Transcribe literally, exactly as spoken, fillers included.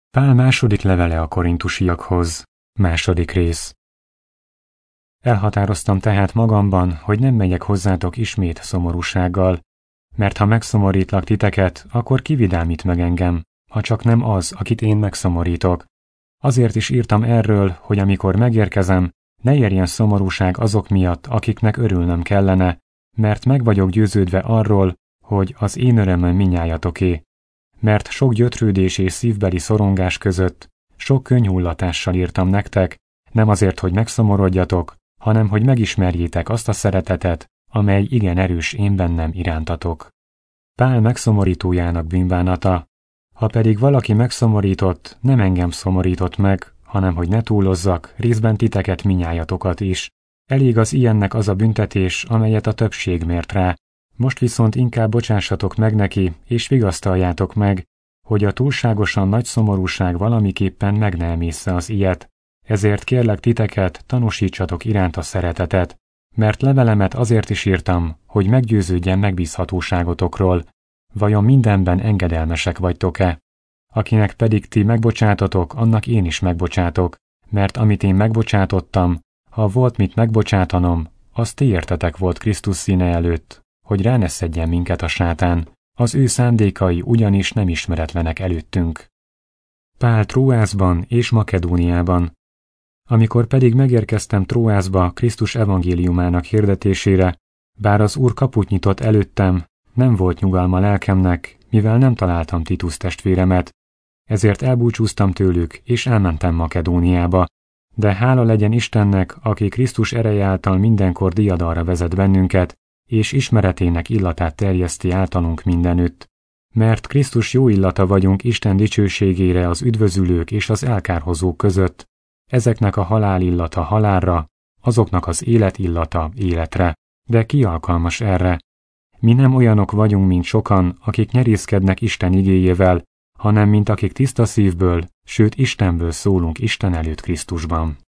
Pál második levele a korintusiakhoz, második rész. Elhatároztam tehát magamban, hogy nem megyek hozzátok ismét szomorúsággal, mert ha megszomorítlak titeket, akkor kividámít meg engem, ha csak nem az, akit én megszomorítok. Azért is írtam erről, hogy amikor megérkezem, ne érjen szomorúság azok miatt, akiknek örülnöm kellene, mert meg vagyok győződve arról, hogy az én örömöm minnyájatoké. Mert sok gyötrődés és szívbeli szorongás között, sok könnyhullatással írtam nektek, nem azért, hogy megszomorodjatok, hanem hogy megismerjétek azt a szeretetet, amely igen erős én bennem irántatok. Pál megszomorítójának bűnbánata. Ha pedig valaki megszomorított, nem engem szomorított meg, hanem hogy ne túlozzak, részben titeket minnyájatokat is. Elég az ilyennek az a büntetés, amelyet a többség mért rá. Most viszont inkább bocsássatok meg neki, és vigasztaljátok meg, hogy a túlságosan nagy szomorúság valamiképpen meg ne emészze az ilyet. Ezért kérlek titeket, tanúsítsatok iránt a szeretetet, mert levelemet azért is írtam, hogy meggyőződjen megbízhatóságotokról. Vajon mindenben engedelmesek vagytok-e? Akinek pedig ti megbocsátatok, annak én is megbocsátok, mert amit én megbocsátottam, ha volt mit megbocsátanom, az ti értetek volt Krisztus színe előtt, hogy rá ne szedjen minket a sátán, az ő szándékai ugyanis nem ismeretlenek előttünk. Pál Tróászban és Makedóniában. Amikor pedig megérkeztem Tróászba Krisztus evangéliumának hirdetésére, bár az Úr kaput nyitott előttem, nem volt nyugalma lelkemnek, mivel nem találtam Titus testvéremet, ezért elbúcsúztam tőlük, és elmentem Makedóniába, de hála legyen Istennek, aki Krisztus ereje által mindenkor diadalra vezet bennünket, és ismeretének illatát terjeszti általunk mindenütt. Mert Krisztus jó illata vagyunk Isten dicsőségére az üdvözülők és az elkárhozók között, ezeknek a halál illata halálra, azoknak az élet illata életre, de ki alkalmas erre? Mi nem olyanok vagyunk, mint sokan, akik nyerészkednek Isten igéjével, hanem mint akik tiszta szívből, sőt Istenből szólunk Isten előtt Krisztusban.